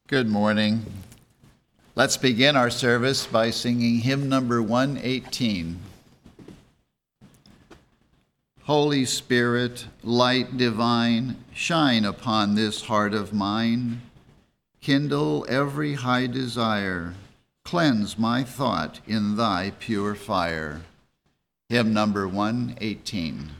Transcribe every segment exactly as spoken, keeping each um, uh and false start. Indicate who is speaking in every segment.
Speaker 1: Good morning. Let's begin our service by singing hymn number one eighteen. Holy Spirit, light divine, shine upon this heart of mine. Kindle every high desire, cleanse my thought in thy pure fire. Hymn number one eighteen.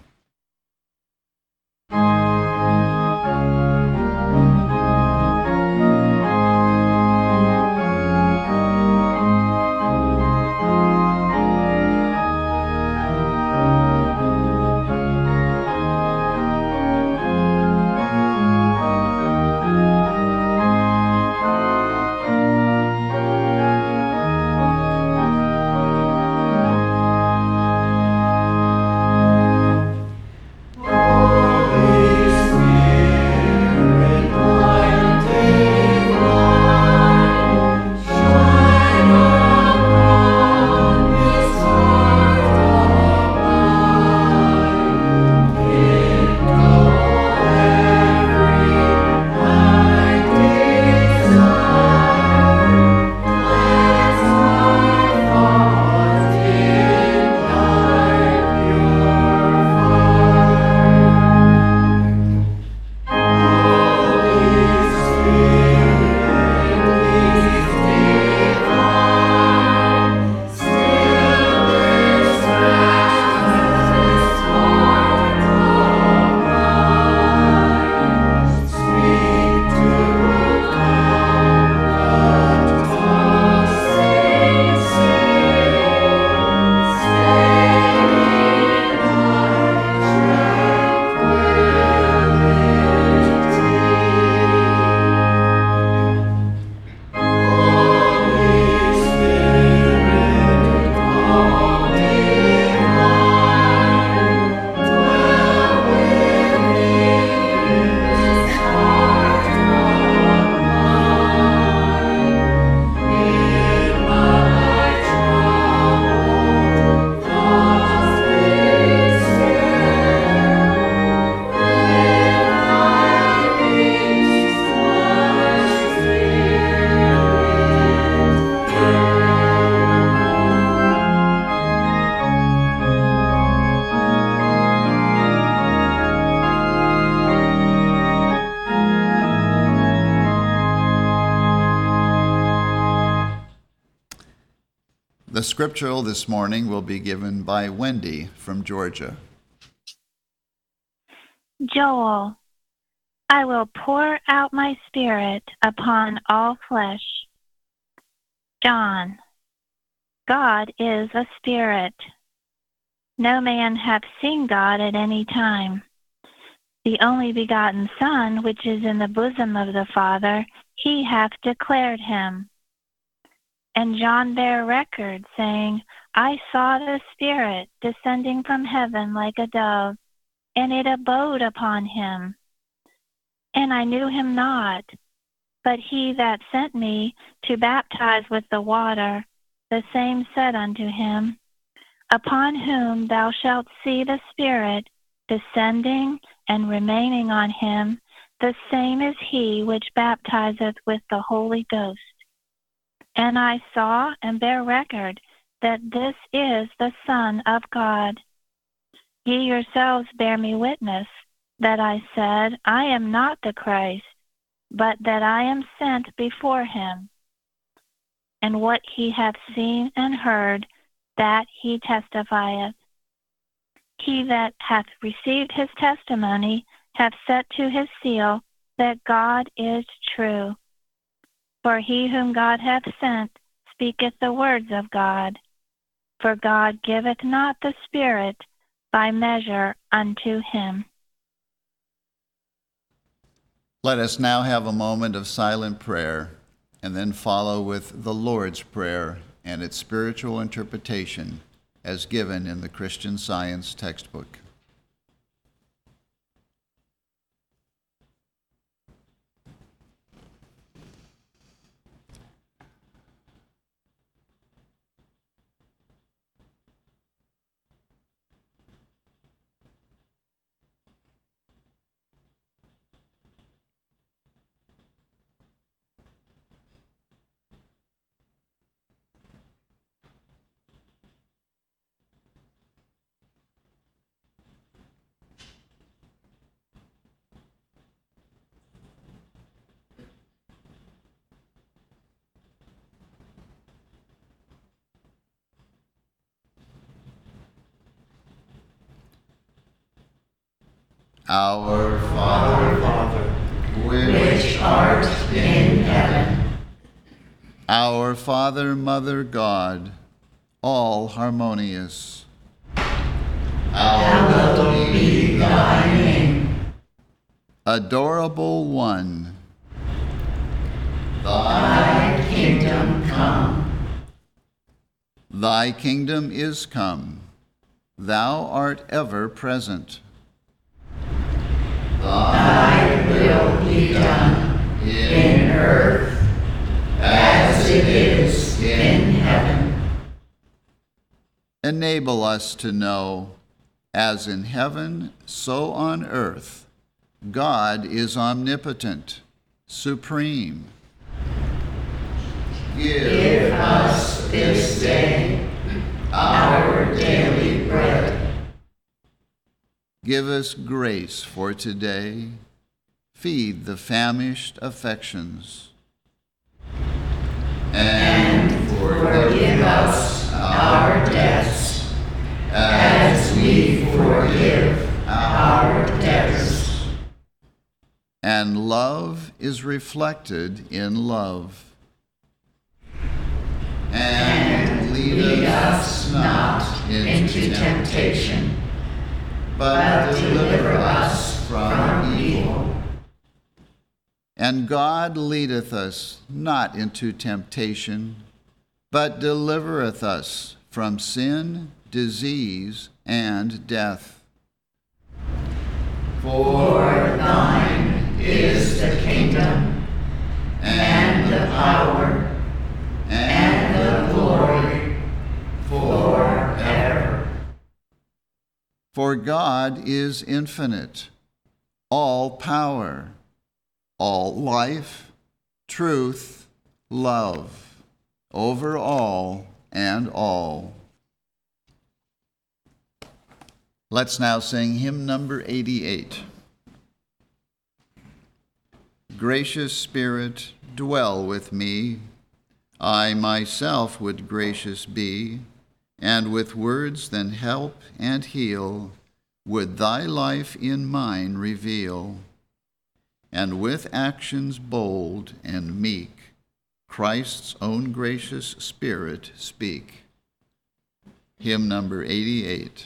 Speaker 1: The scriptural this morning will be given by Wendy from Georgia.
Speaker 2: Joel, I will pour out my spirit upon all flesh. John, God is a spirit. No man hath seen God at any time. The only begotten Son, which is in the bosom of the Father, he hath declared him. And John bare record, saying, I saw the Spirit descending from heaven like a dove, and it abode upon him. And I knew him not, but he that sent me to baptize with the water, the same said unto him, Upon whom thou shalt see the Spirit descending and remaining on him, the same is he which baptizeth with the Holy Ghost. And I saw and bear record that this is the Son of God. Ye yourselves bear me witness that I said, I am not the Christ, but that I am sent before him. And what he hath seen and heard, that he testifieth. He that hath received his testimony hath set to his seal that God is true. For he whom God hath sent speaketh the words of God. For God giveth not the Spirit by measure unto him.
Speaker 1: Let us now have a moment of silent prayer and then follow with the Lord's Prayer and its spiritual interpretation as given in the Christian Science textbook. Our Father,
Speaker 3: which art in heaven.
Speaker 1: Our Father, Mother, God, all harmonious.
Speaker 3: Hallowed be thy name.
Speaker 1: Adorable One,
Speaker 3: Thy kingdom come.
Speaker 1: Thy kingdom is come. Thou art ever present.
Speaker 3: Thy will be done in earth as it is in heaven.
Speaker 1: Enable us to know, as in heaven, so on earth, God is omnipotent, supreme.
Speaker 3: Give us this day our daily bread.
Speaker 1: Give us grace for today. Feed the famished affections.
Speaker 3: And forgive us our debts, as we forgive our debtors.
Speaker 1: And love is reflected in love. And lead us not into temptation, but deliver us from evil. And God leadeth us not into temptation, but delivereth us from sin, disease, and death.
Speaker 3: For thine is the kingdom, and the power, and the glory, forever.
Speaker 1: For God is infinite, all power, all life, truth, love, over all and all. Let's now sing hymn number eighty-eight. Gracious Spirit, dwell with me. I myself would gracious be, and with words then help and heal, would thy life in mine reveal, and with actions bold and meek, Christ's own gracious Spirit speak. Hymn number eighty-eight.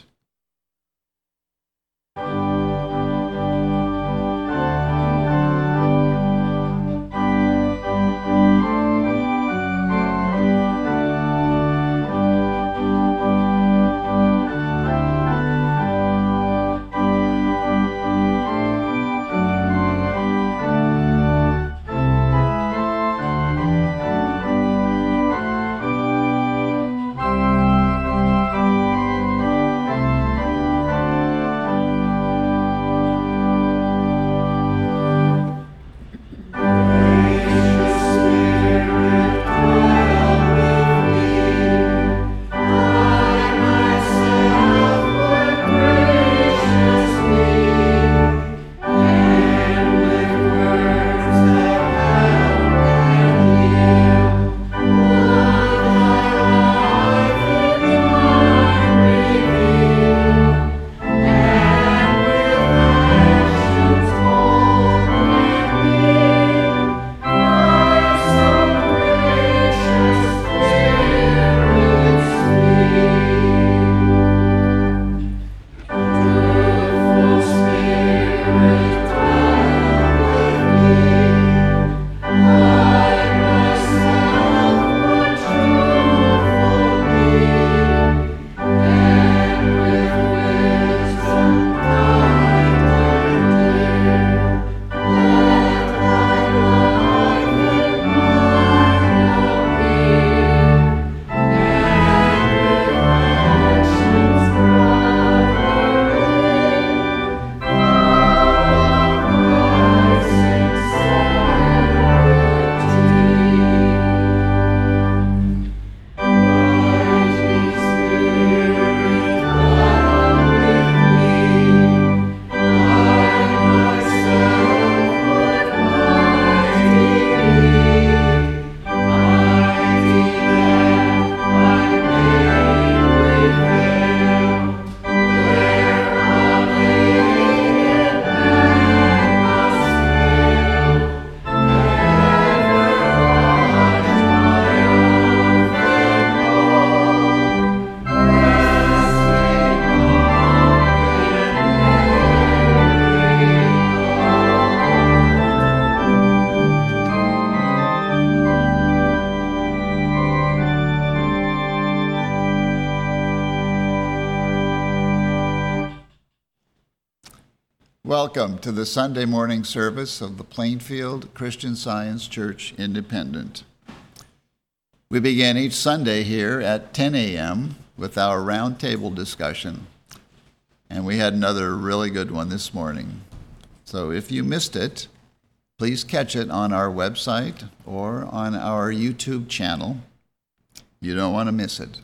Speaker 1: Welcome to the Sunday morning service of the Plainfield Christian Science Church Independent. We begin each Sunday here at ten a.m. with our roundtable discussion, and we had another really good one this morning. So if you missed it, please catch it on our website or on our YouTube channel. You don't want to miss it.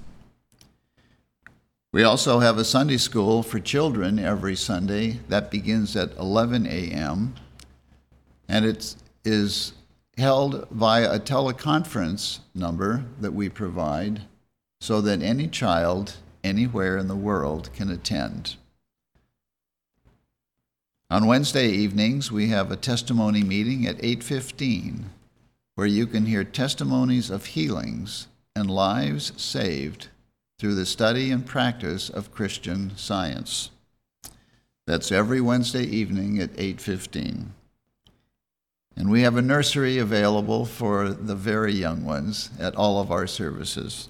Speaker 1: We also have a Sunday school for children every Sunday that begins at eleven a.m. and it is held via a teleconference number that we provide so that any child anywhere in the world can attend. On Wednesday evenings, we have a testimony meeting at eight fifteen where you can hear testimonies of healings and lives saved through the study and practice of Christian Science. That's every Wednesday evening at eight fifteen. And we have a nursery available for the very young ones at all of our services.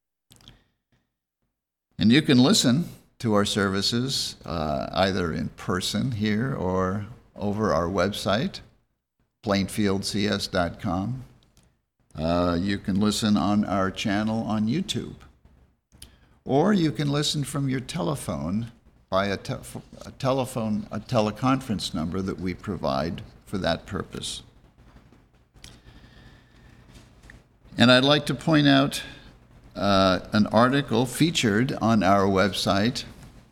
Speaker 1: And you can listen to our services uh, either in person here or over our website, plainfield c s dot com. Uh, you can listen on our channel on YouTube. Or you can listen from your telephone by a, te- a telephone, a teleconference number that we provide for that purpose. And I'd like to point out uh, an article featured on our website.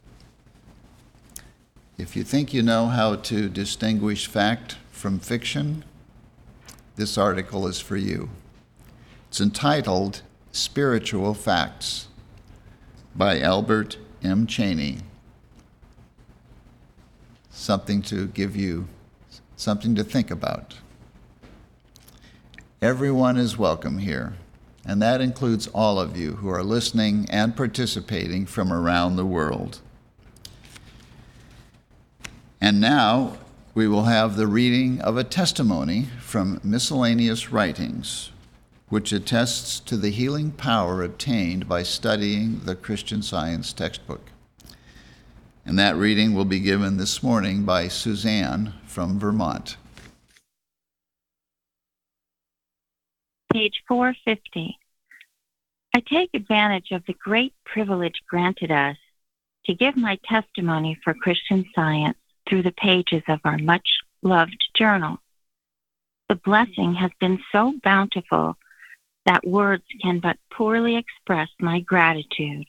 Speaker 1: If you think you know how to distinguish fact from fiction, this article is for you. It's entitled Spiritual Facts by Albert M. Cheney. Something to give you something to think about. Everyone is welcome here, and that includes all of you who are listening and participating from around the world. And now we will have the reading of a testimony from Miscellaneous Writings, which attests to the healing power obtained by studying the Christian Science textbook. And that reading will be given this morning by Suzanne from Vermont.
Speaker 2: Page four fifty. I take advantage of the great privilege granted us to give my testimony for Christian Science through the pages of our much-loved journal. The blessing has been so bountiful that words can but poorly express my gratitude.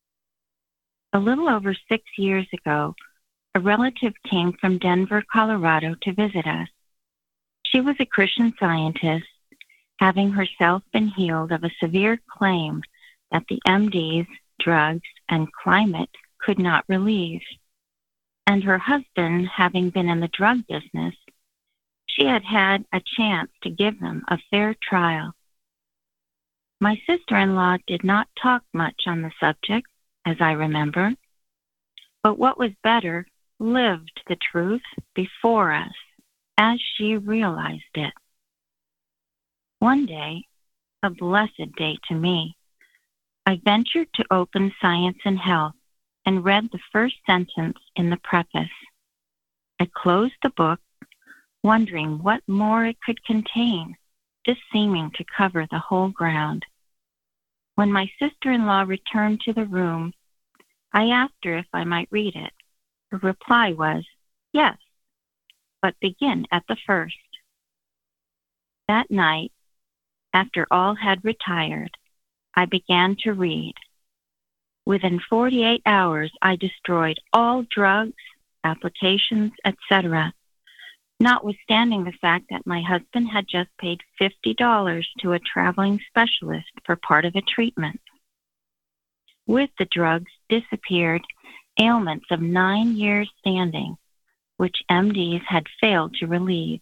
Speaker 2: A little over six years ago, a relative came from Denver, Colorado to visit us. She was a Christian Scientist, having herself been healed of a severe claim that the M Ds, drugs, and climate could not relieve. And her husband, having been in the drug business, she had had a chance to give them a fair trial. My sister-in-law did not talk much on the subject, as I remember, but what was better, lived the truth before us as she realized it. One day, a blessed day to me, I ventured to open Science and Health and read the first sentence in the preface. I closed the book, wondering what more it could contain, just seeming to cover the whole ground. When my sister-in-law returned to the room, I asked her if I might read it. Her reply was, yes, but begin at the first. That night, after all had retired, I began to read. Within forty-eight hours, I destroyed all drugs, applications, et cetera, notwithstanding the fact that my husband had just paid fifty dollars to a traveling specialist for part of a treatment. With the drugs disappeared ailments of nine years standing, which M Ds had failed to relieve.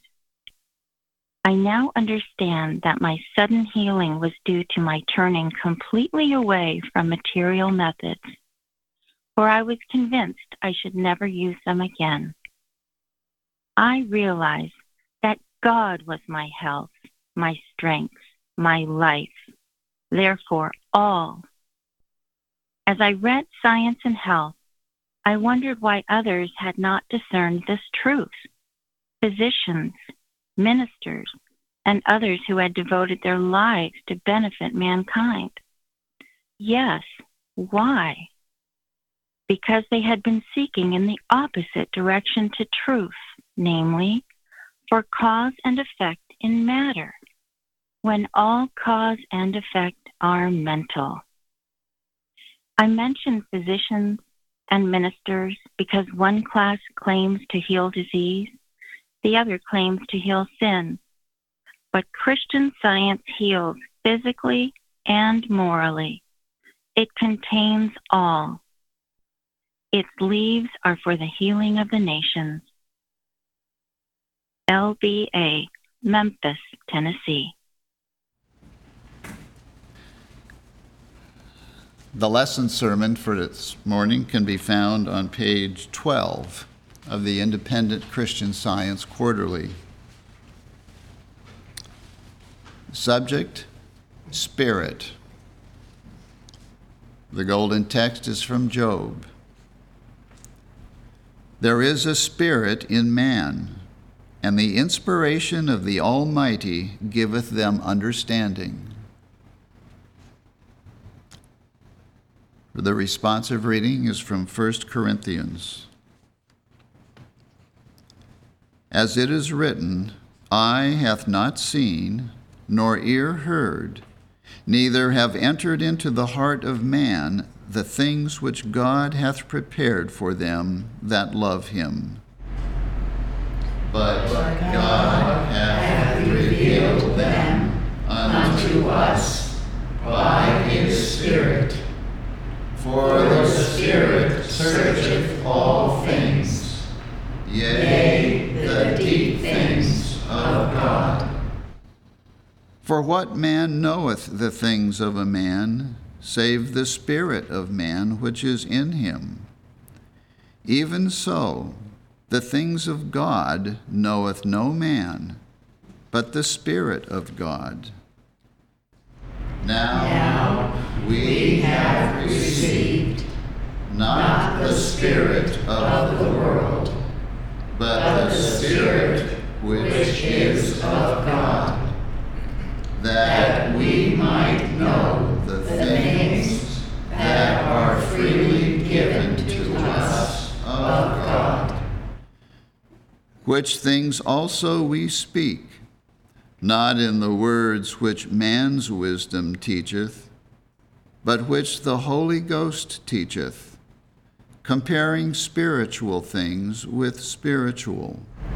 Speaker 2: I now understand that my sudden healing was due to my turning completely away from material methods, for I was convinced I should never use them again. I realized that God was my health, my strength, my life, therefore all. As I read Science and Health, I wondered why others had not discerned this truth. Physicians, ministers, and others who had devoted their lives to benefit mankind. Yes, why? Because they had been seeking in the opposite direction to truth, namely, for cause and effect in matter, when all cause and effect are mental. I mention physicians and ministers because one class claims to heal disease, the other claims to heal sin. But Christian Science heals physically and morally. It contains all. Its leaves are for the healing of the nations. L B A, Memphis, Tennessee.
Speaker 1: The lesson sermon for this morning can be found on page twelve of the Independent Christian Science Quarterly. Subject, Spirit. The golden text is from Job. There is a spirit in man, and the inspiration of the Almighty giveth them understanding. The responsive reading is from First Corinthians. As it is written, eye hath not seen, nor ear heard, neither have entered into the heart of man the things which God hath prepared for them that love him. But God hath revealed them unto us by his Spirit. For the Spirit searcheth all things, yea, the deep things of God. For what man knoweth the things of a man, save the spirit of man which is in him? Even so, the things of God knoweth no man, but the Spirit of God. Now, now we have received not the spirit of the world, but the Spirit which is of God, that we might know the things that are freely given to us of God. Which things also we speak, not in the words which man's wisdom teacheth, but which the Holy Ghost teacheth, comparing spiritual things with spiritual.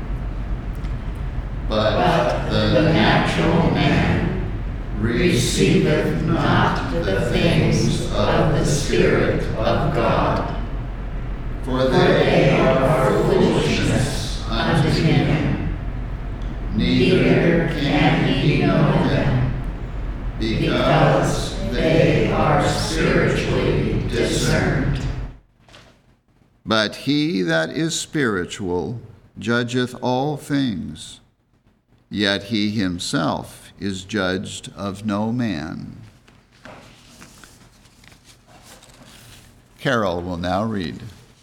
Speaker 1: But the natural man receiveth not the things of the Spirit of God, for they are foolishness unto him, neither can he know them, because they are spiritually discerned. But he that is spiritual judgeth all things, yet he himself is judged of no man. Carol will now read.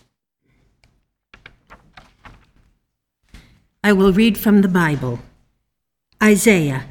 Speaker 4: I will read from the Bible. Isaiah.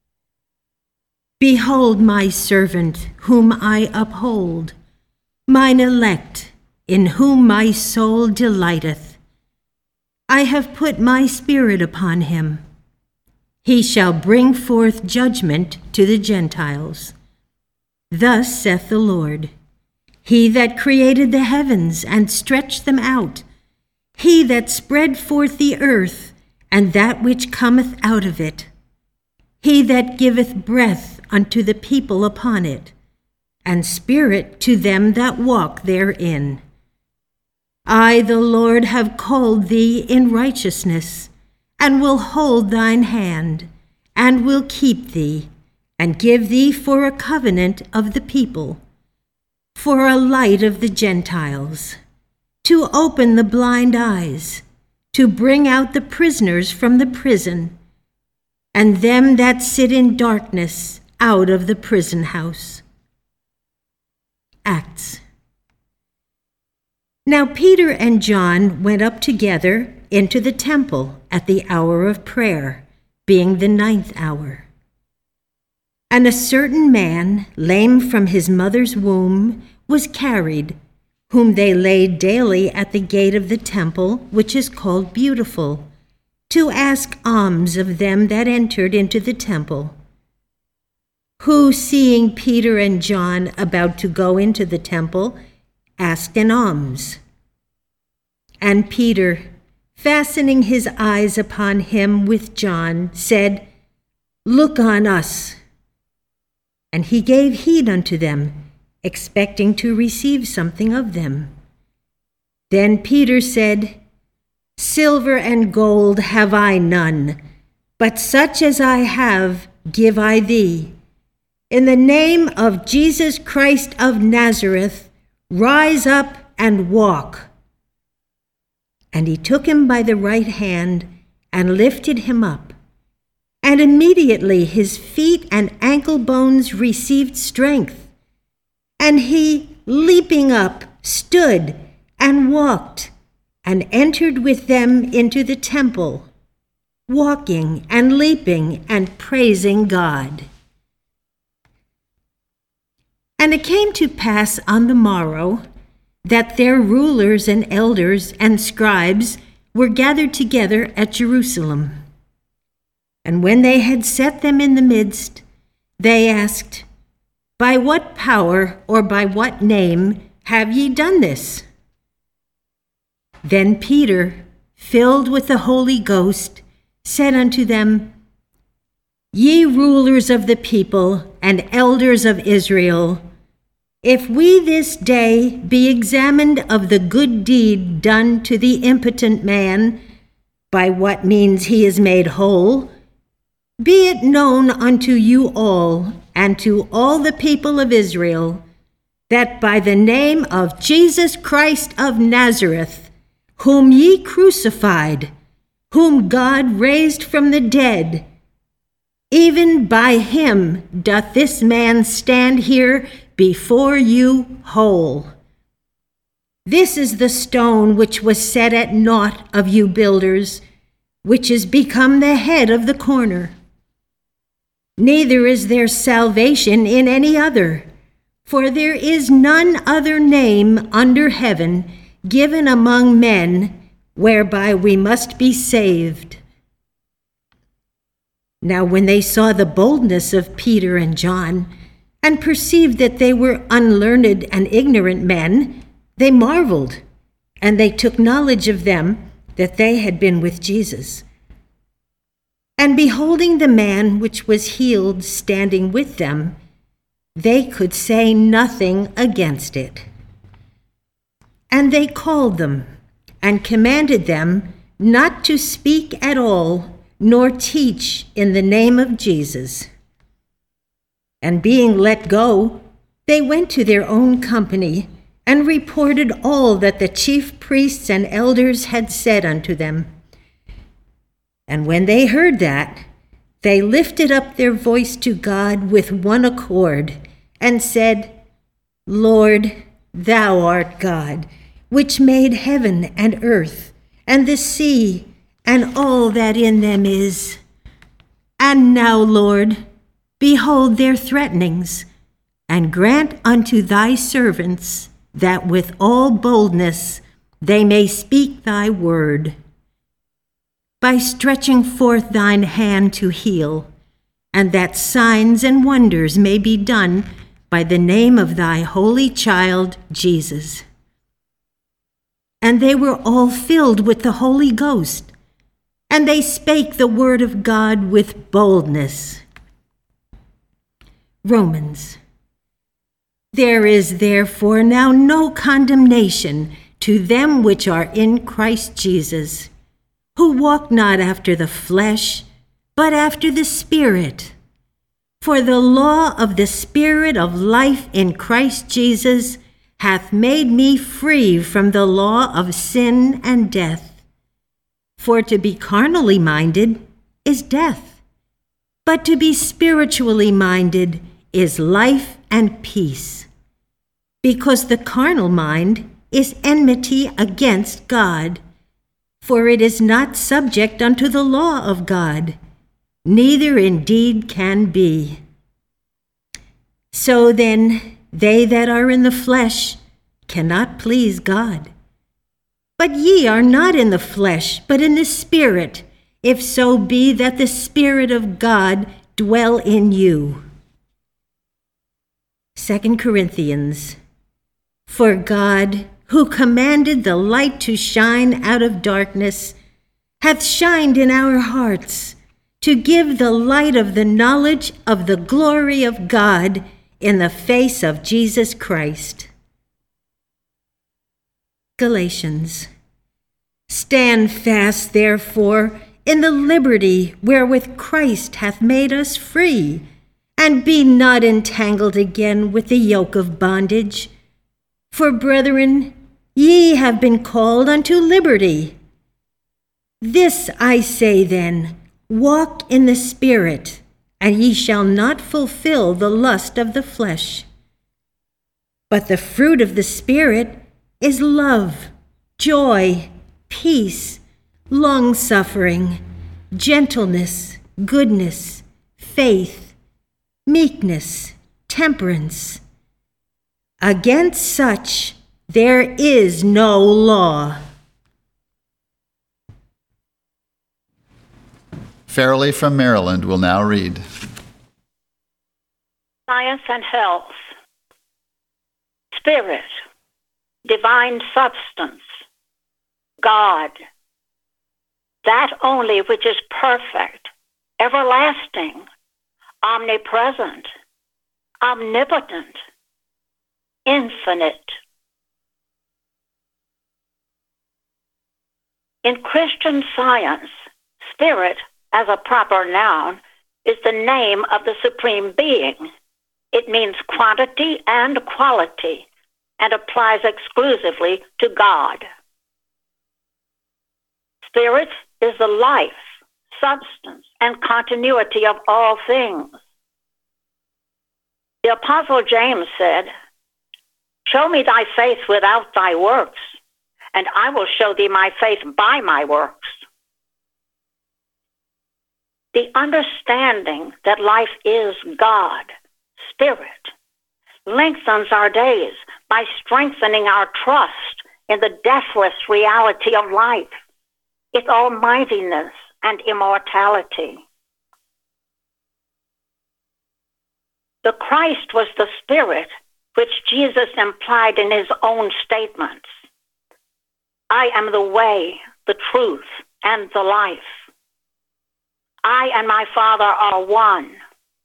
Speaker 4: Behold my servant, whom I uphold, mine elect, in whom my soul delighteth. I have put my spirit upon him. He shall bring forth judgment to the Gentiles. Thus saith the Lord, he that created the heavens and stretched them out, he that spread forth the earth, and that which cometh out of it, he that giveth breath unto the people upon it, and spirit to them that walk therein. I, the Lord, have called thee in righteousness, and will hold thine hand, and will keep thee, and give thee for a covenant of the people, for a light of the Gentiles, to open the blind eyes, to bring out the prisoners from the prison, and them that sit in darkness out of the prison house. Acts. Now Peter and John went up together into the temple at the hour of prayer, being the ninth hour. And a certain man, lame from his mother's womb, was carried, whom they laid daily at the gate of the temple, which is called Beautiful, to ask alms of them that entered into the temple. Who, seeing Peter and John about to go into the temple, asked an alms. And Peter, fastening his eyes upon him with John, said, Look on us. And he gave heed unto them, expecting to receive something of them. Then Peter said, Silver and gold have I none, but such as I have give I thee. In the name of Jesus Christ of Nazareth, rise up and walk. And he took him by the right hand and lifted him up. And immediately his feet and ankle bones received strength. And he, leaping up, stood and walked, and entered with them into the temple, walking and leaping and praising God. And it came to pass on the morrow that their rulers and elders and scribes were gathered together at Jerusalem. And when they had set them in the midst, they asked, By what power or by what name have ye done this? Then Peter, filled with the Holy Ghost, said unto them, Ye rulers of the people and elders of Israel, if we this day be examined of the good deed done to the impotent man, by what means he is made whole, be it known unto you all and to all the people of Israel, that by the name of Jesus Christ of Nazareth, whom ye crucified, whom God raised from the dead, even by him doth this man stand here before you whole. This is the stone which was set at naught of you builders, which is become the head of the corner. Neither is there salvation in any other, for there is none other name under heaven given among men whereby we must be saved. Now when they saw the boldness of Peter and John, and perceived that they were unlearned and ignorant men, they marveled, and they took knowledge of them that they had been with Jesus. And beholding the man which was healed standing with them, they could say nothing against it. And they called them, and commanded them not to speak at all, nor teach in the name of Jesus. And being let go, they went to their own company, and reported all that the chief priests and elders had said unto them. And when they heard that, they lifted up their voice to God with one accord, and said, Lord, thou art God, which made heaven and earth, and the sea, and all that in them is. And now, Lord, behold their threatenings, and grant unto thy servants that with all boldness they may speak thy word, by stretching forth thine hand to heal, and that signs and wonders may be done by the name of thy holy child, Jesus. And they were all filled with the Holy Ghost, and they spake the word of God with boldness. Romans. There is therefore now no condemnation to them which are in Christ Jesus, who walk not after the flesh, but after the Spirit. For the law of the Spirit of life in Christ Jesus hath made me free from the law of sin and death. For to be carnally minded is death, but to be spiritually minded is life and peace. Because the carnal mind is enmity against God, for it is not subject unto the law of God, neither indeed can be. So then, they that are in the flesh cannot please God. But ye are not in the flesh, but in the Spirit, if so be that the Spirit of God dwell in you. Second Corinthians. For God, who commanded the light to shine out of darkness, hath shined in our hearts, to give the light of the knowledge of the glory of God in the face of Jesus Christ. Galatians. Stand fast, therefore, in the liberty wherewith Christ hath made us free, and be not entangled again with the yoke of bondage. For, brethren, ye have been called unto liberty. This I say then, walk in the Spirit, and ye shall not fulfill the lust of the flesh. But the fruit of the Spirit is love, joy, peace, long-suffering, gentleness, goodness, faith, meekness, temperance. Against such there is no law.
Speaker 1: Fairley from Maryland will now read.
Speaker 5: Science and health. Spirit, divine substance, God, that only which is perfect, everlasting, omnipresent, omnipotent, infinite. In Christian science, spirit, as a proper noun, is the name of the Supreme Being. It means quantity and quality and applies exclusively to God. Spirit is the life, substance, and continuity of all things. The Apostle James said, "Show me thy faith without thy works, and I will show thee my faith by my works." The understanding that life is God, Spirit, lengthens our days by strengthening our trust in the deathless reality of life, its almightiness and immortality. The Christ was the Spirit which Jesus implied in his own statements. I am the way, the truth, and the life. I and my Father are one.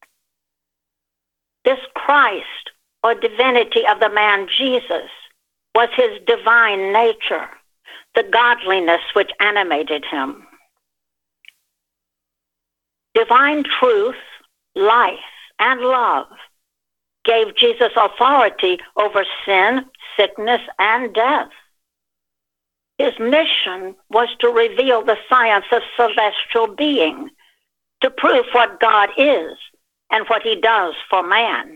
Speaker 5: This Christ, or divinity of the man Jesus, was his divine nature, the godliness which animated him. Divine truth, life, and love gave Jesus authority over sin, sickness, and death. His mission was to reveal the science of celestial being, to prove what God is and what he does for man.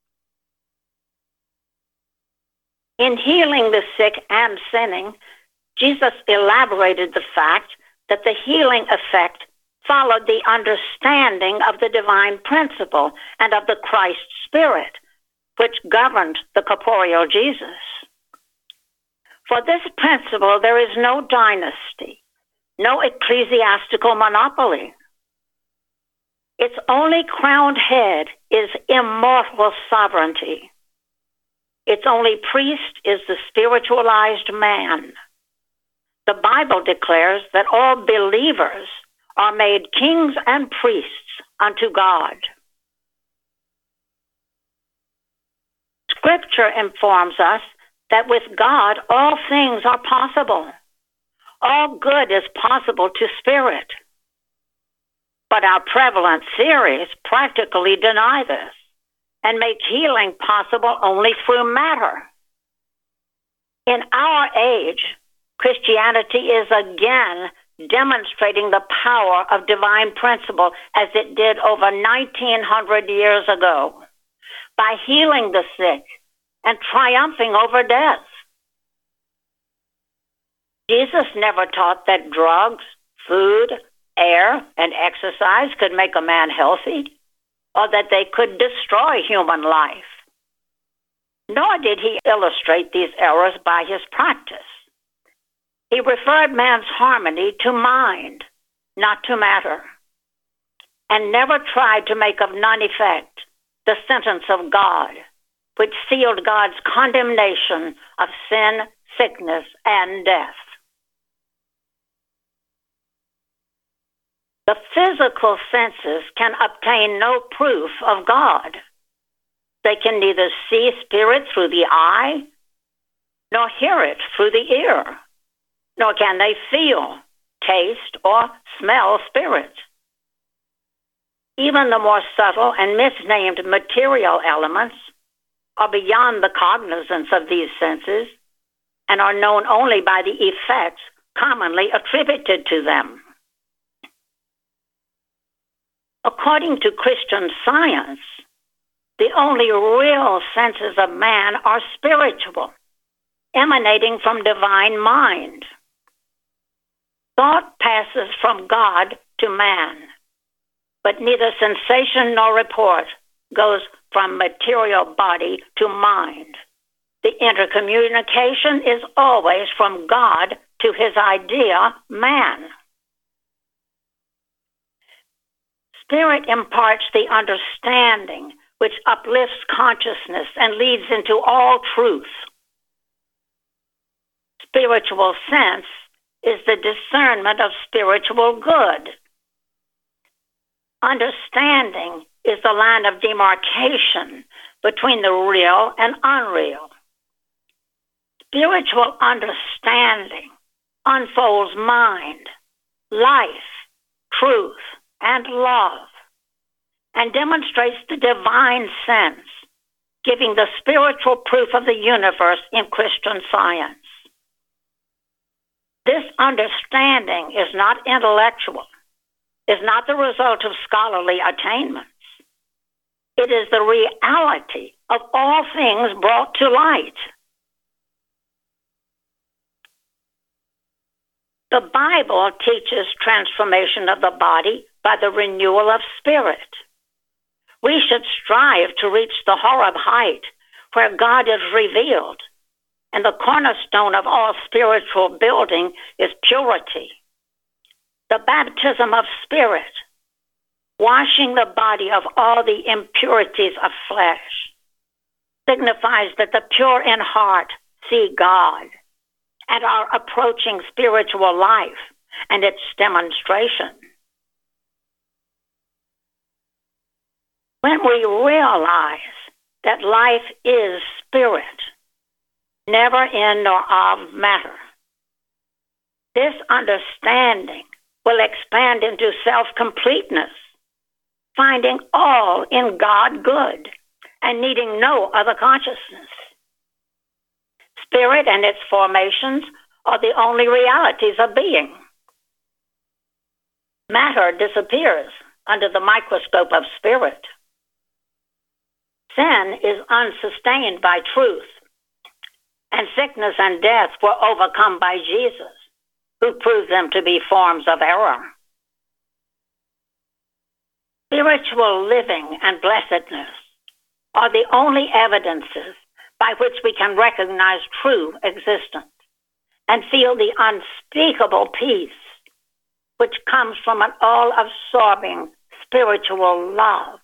Speaker 5: In healing the sick and sinning, Jesus elaborated the fact that the healing effect followed the understanding of the divine principle and of the Christ Spirit, which governed the corporeal Jesus. For this principle, there is no dynasty, no ecclesiastical monopoly. Its only crowned head is immortal sovereignty. Its only priest is the spiritualized man. The Bible declares that all believers are made kings and priests unto God. Scripture informs us that with God all things are possible. All good is possible to spirit. But our prevalent theories practically deny this and make healing possible only through matter. In our age, Christianity is again demonstrating the power of divine principle as it did over nineteen hundred years ago, by healing the sick and triumphing over death. Jesus never taught that drugs, food, air, and exercise could make a man healthy, or that they could destroy human life. Nor did he illustrate these errors by his practice. He referred man's harmony to mind, not to matter, and never tried to make of none effect the sentence of God, which sealed God's condemnation of sin, sickness, and death. The physical senses can obtain no proof of God. They can neither see spirit through the eye, nor hear it through the ear, nor can they feel, taste, or smell spirit. Even the more subtle and misnamed material elements are beyond the cognizance of these senses and are known only by the effects commonly attributed to them. According to Christian Science, the only real senses of man are spiritual, emanating from divine mind. Thought passes from God to man, but neither sensation nor report goes from material body to mind. The intercommunication is always from God to his idea, man. Spirit imparts the understanding which uplifts consciousness and leads into all truth. Spiritual sense is the discernment of spiritual good. Understanding is the line of demarcation between the real and unreal. Spiritual understanding unfolds mind, life, truth, and love, and demonstrates the divine sense, giving the spiritual proof of the universe in Christian Science. This understanding is not intellectual, is not the result of scholarly attainments. It is the reality of all things brought to light. The Bible teaches transformation of the body by the renewal of spirit. We should strive to reach the Horeb height where God is revealed, and the cornerstone of all spiritual building is purity. The baptism of spirit, washing the body of all the impurities of flesh, signifies that the pure in heart see God and are approaching spiritual life and its demonstration. When we realize that life is spirit, never in nor of matter, this understanding will expand into self-completeness, finding all in God good and needing no other consciousness. Spirit and its formations are the only realities of being. Matter disappears under the microscope of spirit. Sin is unsustained by truth, and sickness and death were overcome by Jesus, who proved them to be forms of error. Spiritual living and blessedness are the only evidences by which we can recognize true existence and feel the unspeakable peace which comes from an all-absorbing spiritual love.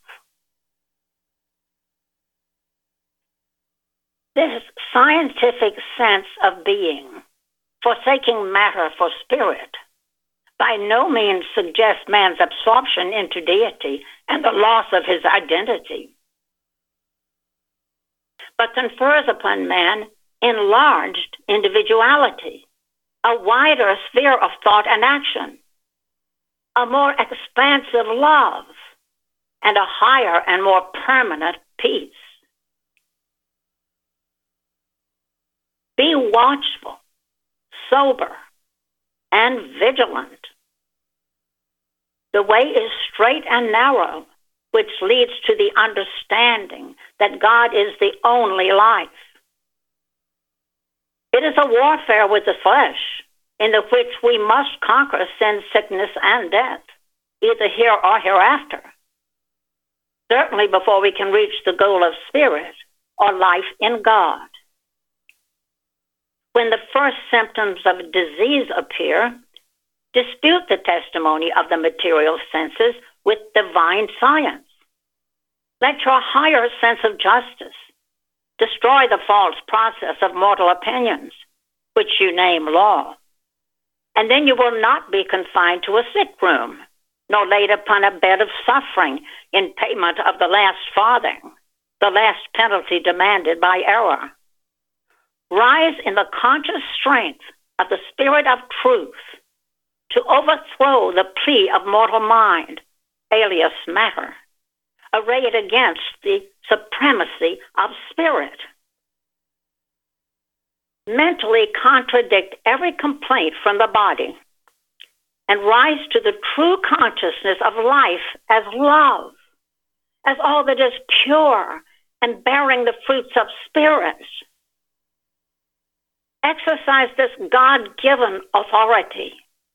Speaker 5: This scientific sense of being, forsaking matter for spirit, by no means suggests man's absorption into deity and the loss of his identity, but confers upon man enlarged individuality, a wider sphere of thought and action, a more expansive love, and a higher and more permanent peace. Be watchful, sober, and vigilant. The way is straight and narrow, which leads to the understanding that God is the only life. It is a warfare with the flesh, in the which we must conquer sin, sickness, and death, either here or hereafter. Certainly before we can reach the goal of spirit or life in God. When the first symptoms of disease appear, dispute the testimony of the material senses with divine science. Let your higher sense of justice destroy the false process of mortal opinions, which you name law. And then you will not be confined to a sick room, nor laid upon a bed of suffering in payment of the last farthing, the last penalty demanded by error. Rise in the conscious strength of the Spirit of truth to overthrow the plea of mortal mind, alias matter, arrayed against the supremacy of spirit. Mentally contradict every complaint from the body and rise to the true consciousness of life as love, as all that is pure and bearing the fruits of spirit. Exercise this God-given authority.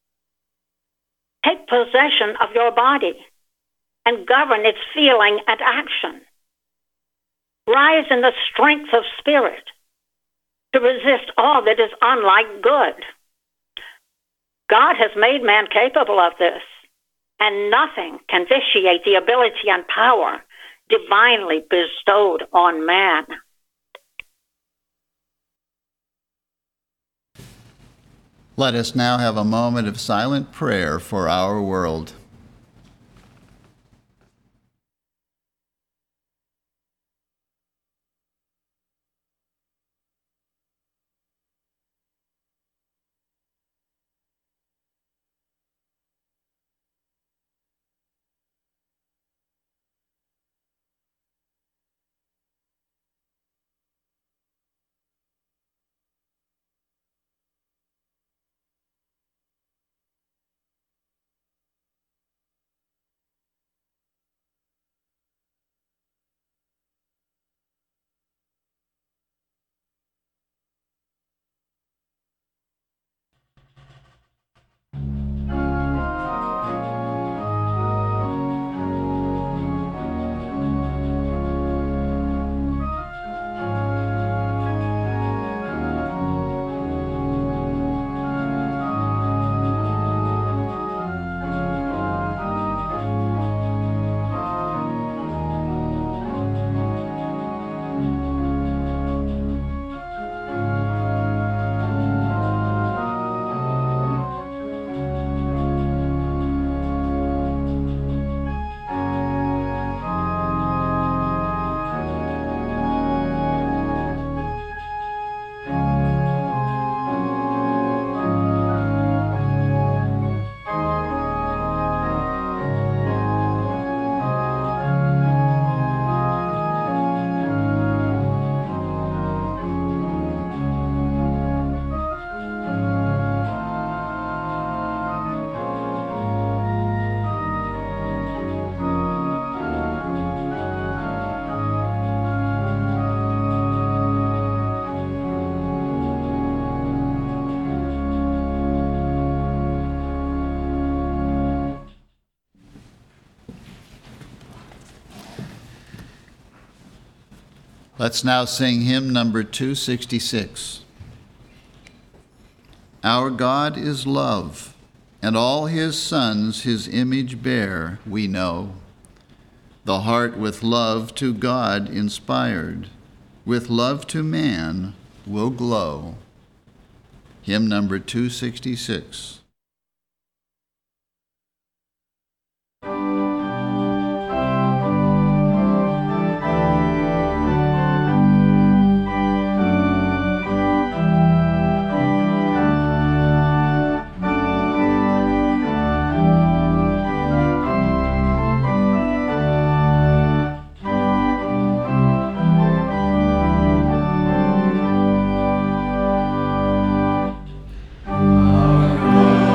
Speaker 5: Take possession of your body and govern its feeling and action. Rise in the strength of spirit to resist all that is unlike good. God has made man capable of this, and nothing can vitiate the ability and power divinely bestowed on man.
Speaker 1: Let us now have a moment of silent prayer for our world. Let's now sing hymn number two sixty-six. Our God is love, and all his sons his image bear, we know. The heart with love to God inspired, with love to man will glow. Hymn number two sixty-six.
Speaker 3: Our God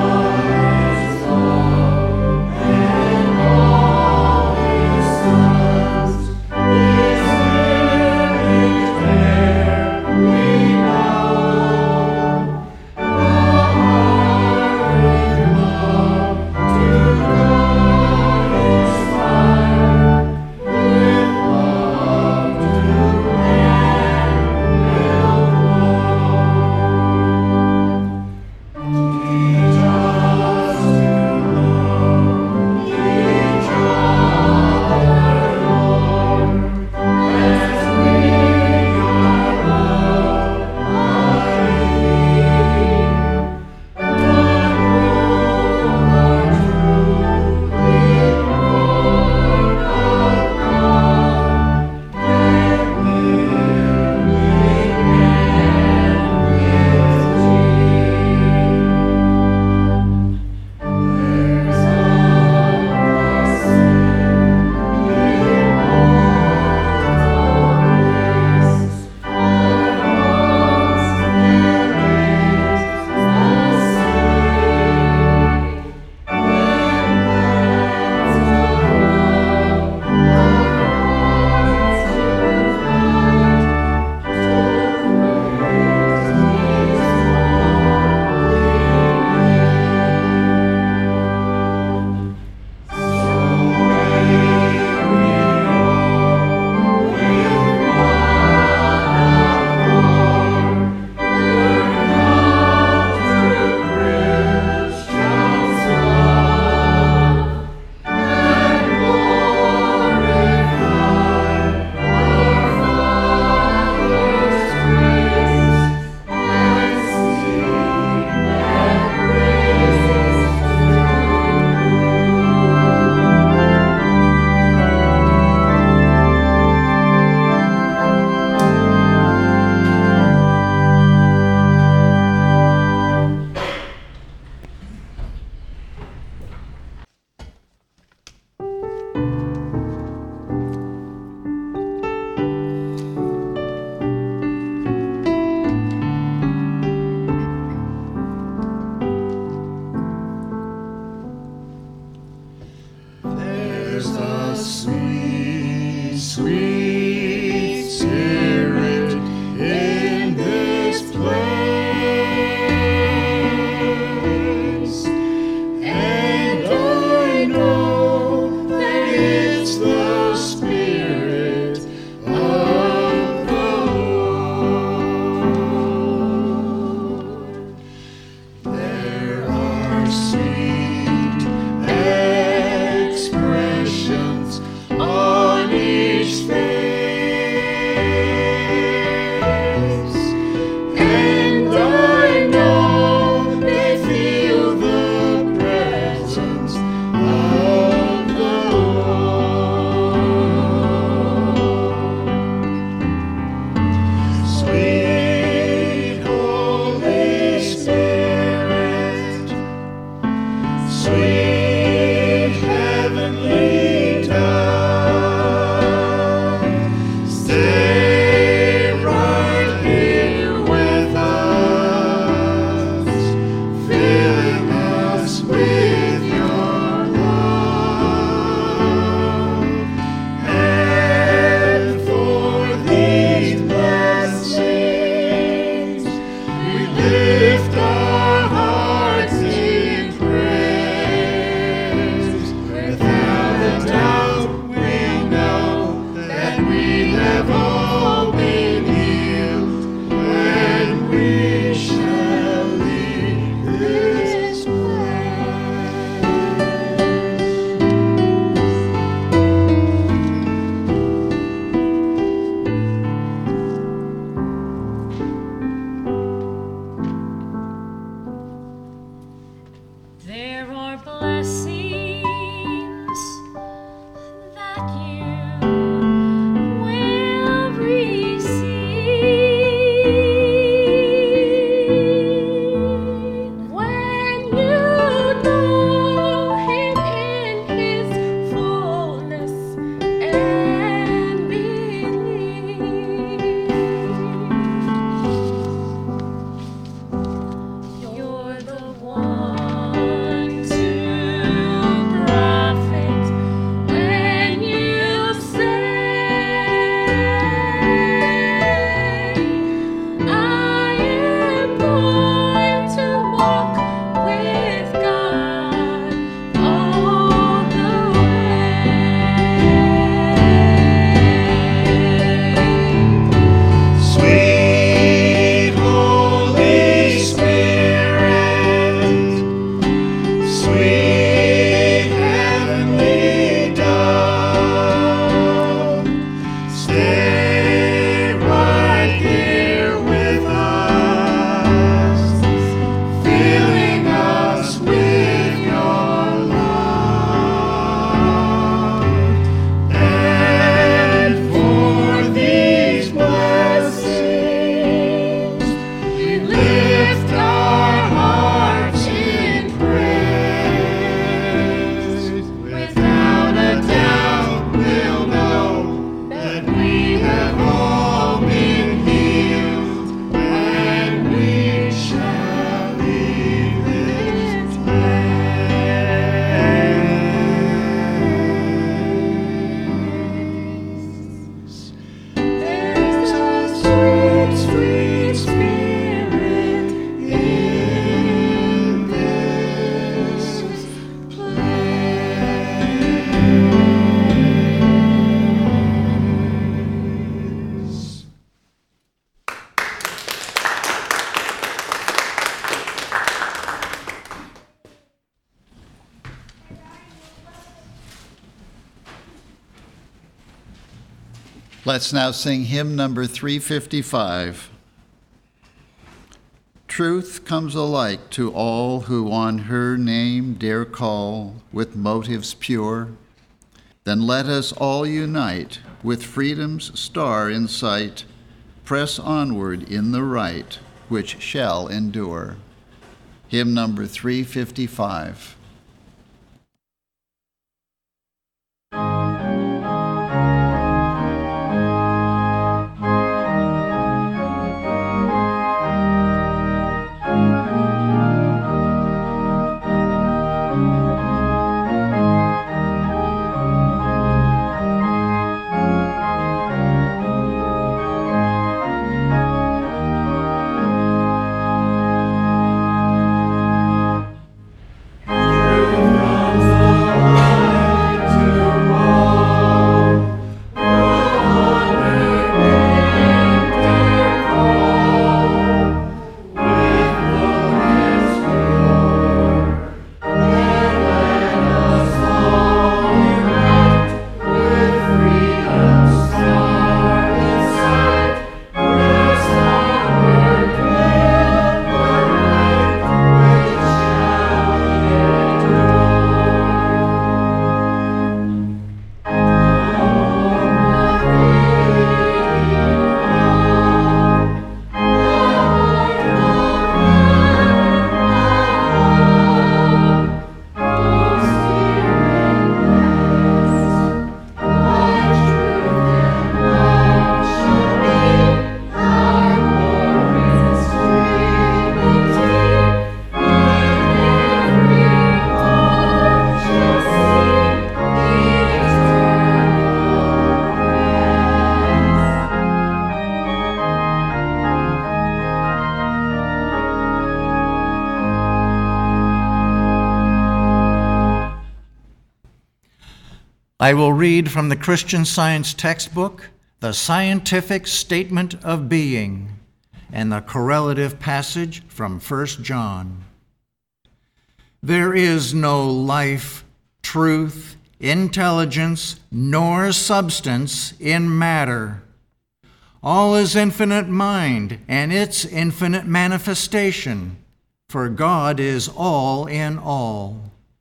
Speaker 1: Let's now sing hymn number three fifty-five. Truth comes alike to all who on her name dare call with motives pure. Then let us all unite, with freedom's star in sight, press onward in the right, which shall endure. Hymn number three fifty-five.
Speaker 6: I will read from the Christian Science textbook, The Scientific Statement of Being, and the correlative passage from First John. There is no life, truth, intelligence, nor substance in matter. All is infinite mind and its infinite manifestation, for God is all in all.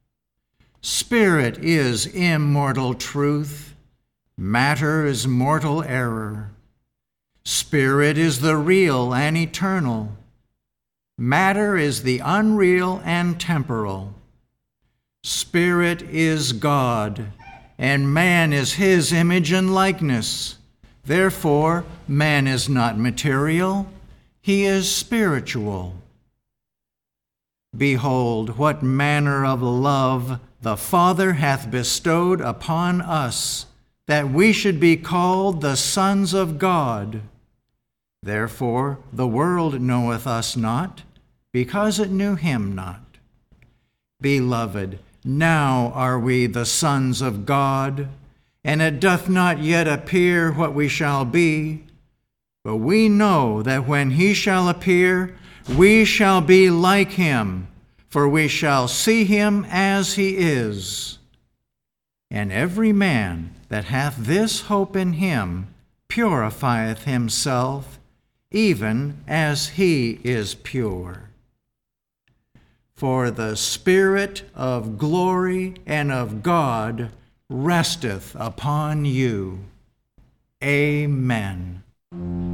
Speaker 6: Spirit is immortal truth. Matter is mortal error. Spirit is the real and eternal. Matter is the unreal and temporal. Spirit is God, and man is his image and likeness. Therefore, man is not material, he is spiritual. Behold, what manner of love the Father hath bestowed upon us, that we should be called the sons of God. Therefore the world knoweth us not, because it knew him not. Beloved, now are we the sons of God, and it doth not yet appear what we shall be. But we know that when he shall appear, we shall be like him, for we shall see him as he is. And every man that hath this hope in him purifieth himself, even as he is pure. For the Spirit of glory and of God resteth upon you. Amen.